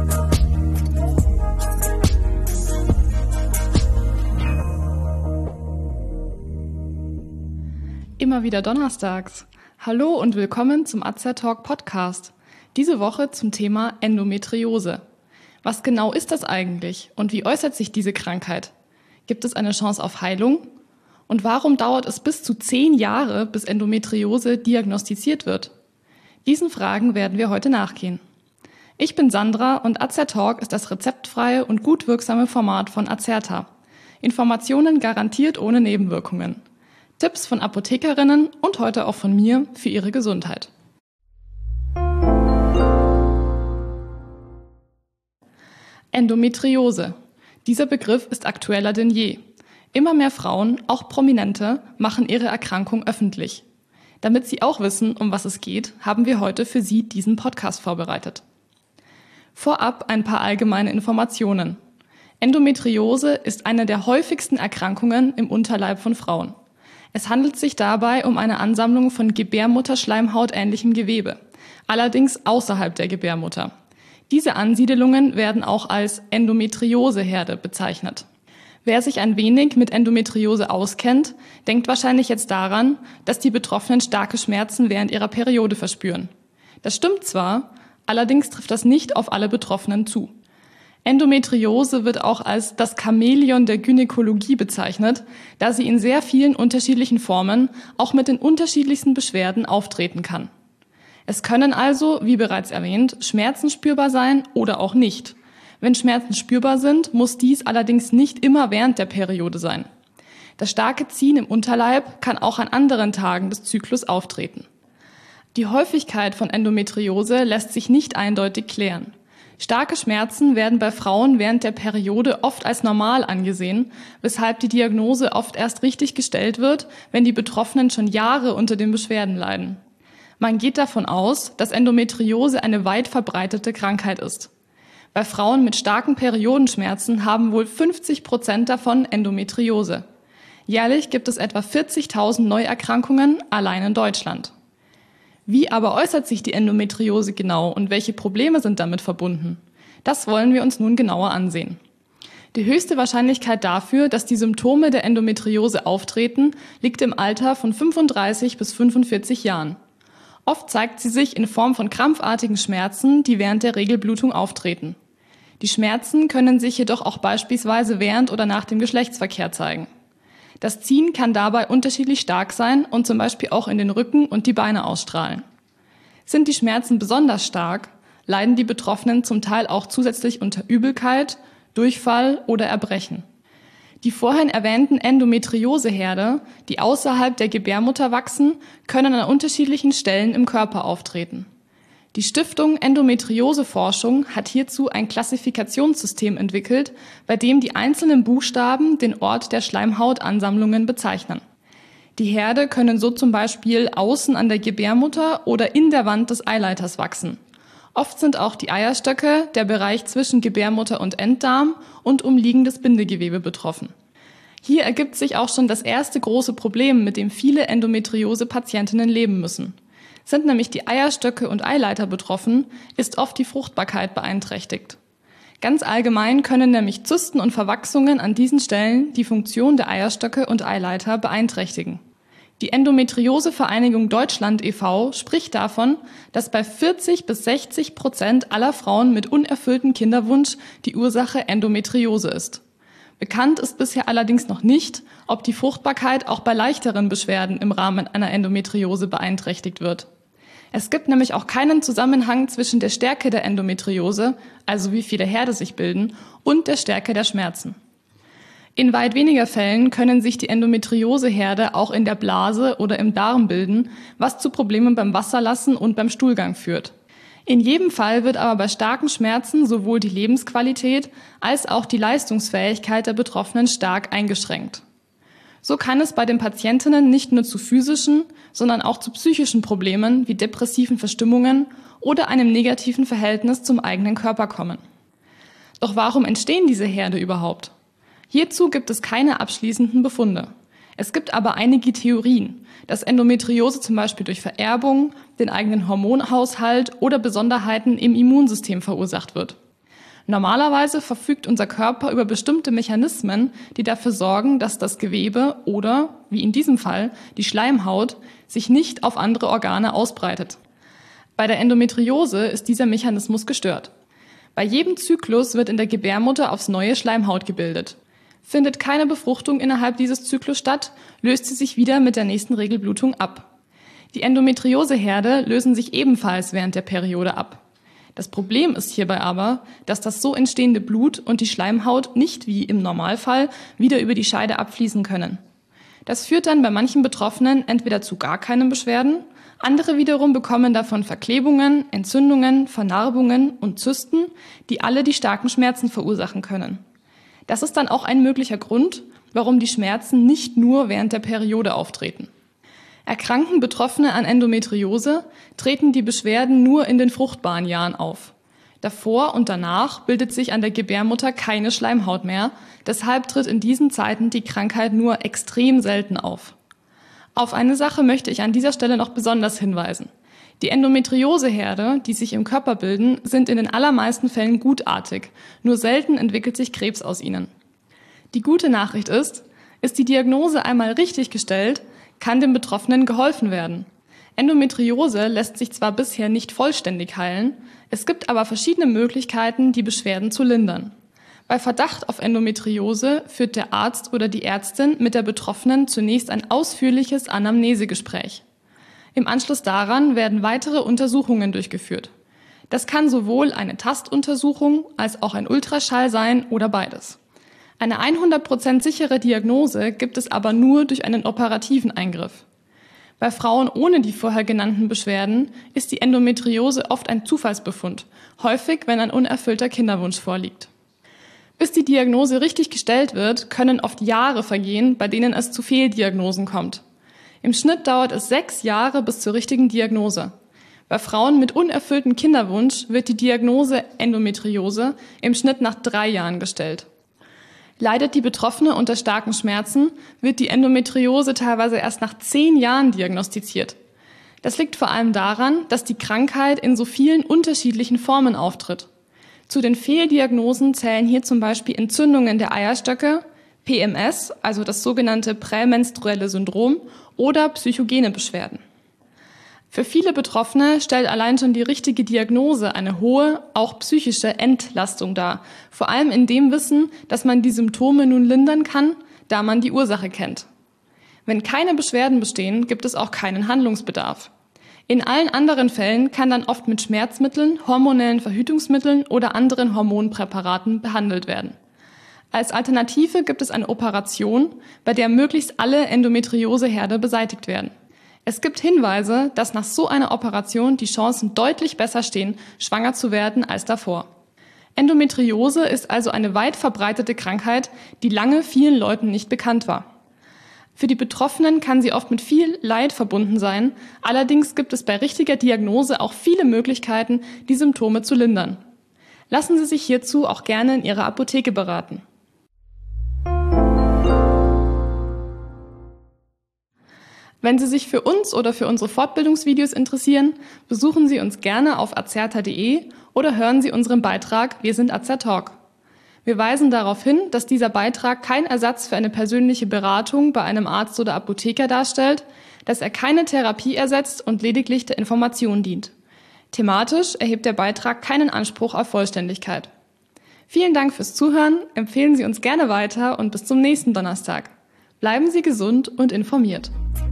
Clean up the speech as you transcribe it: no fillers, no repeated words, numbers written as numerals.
Immer wieder donnerstags. Hallo und willkommen zum Azertalk Podcast. Diese Woche zum Thema Endometriose. Was genau ist das eigentlich und wie äußert sich diese Krankheit? Gibt es eine Chance auf Heilung? Und warum dauert es bis zu 10 Jahre, bis Endometriose diagnostiziert wird? Diesen Fragen werden wir heute nachgehen. Ich bin Sandra und Azertalk ist das rezeptfreie und gut wirksame Format von Azerta. Informationen garantiert ohne Nebenwirkungen. Tipps von Apothekerinnen und heute auch von mir für Ihre Gesundheit. Endometriose. Dieser Begriff ist aktueller denn je. Immer mehr Frauen, auch Prominente, machen ihre Erkrankung öffentlich. Damit Sie auch wissen, um was es geht, haben wir heute für Sie diesen Podcast vorbereitet. Vorab ein paar allgemeine Informationen. Endometriose ist eine der häufigsten Erkrankungen im Unterleib von Frauen. Es handelt sich dabei um eine Ansammlung von Gebärmutterschleimhautähnlichem Gewebe, allerdings außerhalb der Gebärmutter. Diese Ansiedelungen werden auch als Endometrioseherde bezeichnet. Wer sich ein wenig mit Endometriose auskennt, denkt wahrscheinlich jetzt daran, dass die Betroffenen starke Schmerzen während ihrer Periode verspüren. Das stimmt zwar, allerdings trifft das nicht auf alle Betroffenen zu. Endometriose wird auch als das Chamäleon der Gynäkologie bezeichnet, da sie in sehr vielen unterschiedlichen Formen, auch mit den unterschiedlichsten Beschwerden auftreten kann. Es können also, wie bereits erwähnt, Schmerzen spürbar sein oder auch nicht. Wenn Schmerzen spürbar sind, muss dies allerdings nicht immer während der Periode sein. Das starke Ziehen im Unterleib kann auch an anderen Tagen des Zyklus auftreten. Die Häufigkeit von Endometriose lässt sich nicht eindeutig klären. Starke Schmerzen werden bei Frauen während der Periode oft als normal angesehen, weshalb die Diagnose oft erst richtig gestellt wird, wenn die Betroffenen schon Jahre unter den Beschwerden leiden. Man geht davon aus, dass Endometriose eine weit verbreitete Krankheit ist. Bei Frauen mit starken Periodenschmerzen haben wohl 50% davon Endometriose. Jährlich gibt es etwa 40.000 Neuerkrankungen allein in Deutschland. Wie aber äußert sich die Endometriose genau und welche Probleme sind damit verbunden? Das wollen wir uns nun genauer ansehen. Die höchste Wahrscheinlichkeit dafür, dass die Symptome der Endometriose auftreten, liegt im Alter von 35 bis 45 Jahren. Oft zeigt sie sich in Form von krampfartigen Schmerzen, die während der Regelblutung auftreten. Die Schmerzen können sich jedoch auch beispielsweise während oder nach dem Geschlechtsverkehr zeigen. Das Ziehen kann dabei unterschiedlich stark sein und zum Beispiel auch in den Rücken und die Beine ausstrahlen. Sind die Schmerzen besonders stark, leiden die Betroffenen zum Teil auch zusätzlich unter Übelkeit, Durchfall oder Erbrechen. Die vorhin erwähnten Endometrioseherde, die außerhalb der Gebärmutter wachsen, können an unterschiedlichen Stellen im Körper auftreten. Die Stiftung Endometrioseforschung hat hierzu ein Klassifikationssystem entwickelt, bei dem die einzelnen Buchstaben den Ort der Schleimhautansammlungen bezeichnen. Die Herde können so zum Beispiel außen an der Gebärmutter oder in der Wand des Eileiters wachsen. Oft sind auch die Eierstöcke, der Bereich zwischen Gebärmutter und Enddarm und umliegendes Bindegewebe betroffen. Hier ergibt sich auch schon das erste große Problem, mit dem viele Endometriose-Patientinnen leben müssen. Sind nämlich die Eierstöcke und Eileiter betroffen, ist oft die Fruchtbarkeit beeinträchtigt. Ganz allgemein können nämlich Zysten und Verwachsungen an diesen Stellen die Funktion der Eierstöcke und Eileiter beeinträchtigen. Die Endometriose-Vereinigung Deutschland e.V. spricht davon, dass bei 40-60% aller Frauen mit unerfülltem Kinderwunsch die Ursache Endometriose ist. Bekannt ist bisher allerdings noch nicht, ob die Fruchtbarkeit auch bei leichteren Beschwerden im Rahmen einer Endometriose beeinträchtigt wird. Es gibt nämlich auch keinen Zusammenhang zwischen der Stärke der Endometriose, also wie viele Herde sich bilden, und der Stärke der Schmerzen. In weit weniger Fällen können sich die Endometrioseherde auch in der Blase oder im Darm bilden, was zu Problemen beim Wasserlassen und beim Stuhlgang führt. In jedem Fall wird aber bei starken Schmerzen sowohl die Lebensqualität als auch die Leistungsfähigkeit der Betroffenen stark eingeschränkt. So kann es bei den Patientinnen nicht nur zu physischen, sondern auch zu psychischen Problemen wie depressiven Verstimmungen oder einem negativen Verhältnis zum eigenen Körper kommen. Doch warum entstehen diese Herde überhaupt? Hierzu gibt es keine abschließenden Befunde. Es gibt aber einige Theorien, dass Endometriose zum Beispiel durch Vererbung, den eigenen Hormonhaushalt oder Besonderheiten im Immunsystem verursacht wird. Normalerweise verfügt unser Körper über bestimmte Mechanismen, die dafür sorgen, dass das Gewebe oder, wie in diesem Fall, die Schleimhaut, sich nicht auf andere Organe ausbreitet. Bei der Endometriose ist dieser Mechanismus gestört. Bei jedem Zyklus wird in der Gebärmutter aufs neue Schleimhaut gebildet. Findet keine Befruchtung innerhalb dieses Zyklus statt, löst sie sich wieder mit der nächsten Regelblutung ab. Die Endometrioseherde lösen sich ebenfalls während der Periode ab. Das Problem ist hierbei aber, dass das so entstehende Blut und die Schleimhaut nicht wie im Normalfall wieder über die Scheide abfließen können. Das führt dann bei manchen Betroffenen entweder zu gar keinen Beschwerden, andere wiederum bekommen davon Verklebungen, Entzündungen, Vernarbungen und Zysten, die alle die starken Schmerzen verursachen können. Das ist dann auch ein möglicher Grund, warum die Schmerzen nicht nur während der Periode auftreten. Erkranken Betroffene an Endometriose, treten die Beschwerden nur in den fruchtbaren Jahren auf. Davor und danach bildet sich an der Gebärmutter keine Schleimhaut mehr, deshalb tritt in diesen Zeiten die Krankheit nur extrem selten auf. Auf eine Sache möchte ich an dieser Stelle noch besonders hinweisen. Die Endometrioseherde, die sich im Körper bilden, sind in den allermeisten Fällen gutartig, nur selten entwickelt sich Krebs aus ihnen. Die gute Nachricht ist die Diagnose einmal richtig gestellt, kann dem Betroffenen geholfen werden. Endometriose lässt sich zwar bisher nicht vollständig heilen, es gibt aber verschiedene Möglichkeiten, die Beschwerden zu lindern. Bei Verdacht auf Endometriose führt der Arzt oder die Ärztin mit der Betroffenen zunächst ein ausführliches Anamnesegespräch. Im Anschluss daran werden weitere Untersuchungen durchgeführt. Das kann sowohl eine Tastuntersuchung als auch ein Ultraschall sein oder beides. Eine 100% sichere Diagnose gibt es aber nur durch einen operativen Eingriff. Bei Frauen ohne die vorher genannten Beschwerden ist die Endometriose oft ein Zufallsbefund, häufig wenn ein unerfüllter Kinderwunsch vorliegt. Bis die Diagnose richtig gestellt wird, können oft Jahre vergehen, bei denen es zu Fehldiagnosen kommt. Im Schnitt dauert es 6 Jahre bis zur richtigen Diagnose. Bei Frauen mit unerfülltem Kinderwunsch wird die Diagnose Endometriose im Schnitt nach 3 Jahren gestellt. Leidet die Betroffene unter starken Schmerzen, wird die Endometriose teilweise erst nach 10 Jahren diagnostiziert. Das liegt vor allem daran, dass die Krankheit in so vielen unterschiedlichen Formen auftritt. Zu den Fehldiagnosen zählen hier zum Beispiel Entzündungen der Eierstöcke, PMS, also das sogenannte prämenstruelle Syndrom, oder psychogene Beschwerden. Für viele Betroffene stellt allein schon die richtige Diagnose eine hohe, auch psychische Entlastung dar. Vor allem in dem Wissen, dass man die Symptome nun lindern kann, da man die Ursache kennt. Wenn keine Beschwerden bestehen, gibt es auch keinen Handlungsbedarf. In allen anderen Fällen kann dann oft mit Schmerzmitteln, hormonellen Verhütungsmitteln oder anderen Hormonpräparaten behandelt werden. Als Alternative gibt es eine Operation, bei der möglichst alle Endometrioseherde beseitigt werden. Es gibt Hinweise, dass nach so einer Operation die Chancen deutlich besser stehen, schwanger zu werden als davor. Endometriose ist also eine weit verbreitete Krankheit, die lange vielen Leuten nicht bekannt war. Für die Betroffenen kann sie oft mit viel Leid verbunden sein, allerdings gibt es bei richtiger Diagnose auch viele Möglichkeiten, die Symptome zu lindern. Lassen Sie sich hierzu auch gerne in Ihrer Apotheke beraten. Wenn Sie sich für uns oder für unsere Fortbildungsvideos interessieren, besuchen Sie uns gerne auf azerta.de oder hören Sie unseren Beitrag Wir sind Azertalk. Wir weisen darauf hin, dass dieser Beitrag kein Ersatz für eine persönliche Beratung bei einem Arzt oder Apotheker darstellt, dass er keine Therapie ersetzt und lediglich der Information dient. Thematisch erhebt der Beitrag keinen Anspruch auf Vollständigkeit. Vielen Dank fürs Zuhören, empfehlen Sie uns gerne weiter und bis zum nächsten Donnerstag. Bleiben Sie gesund und informiert.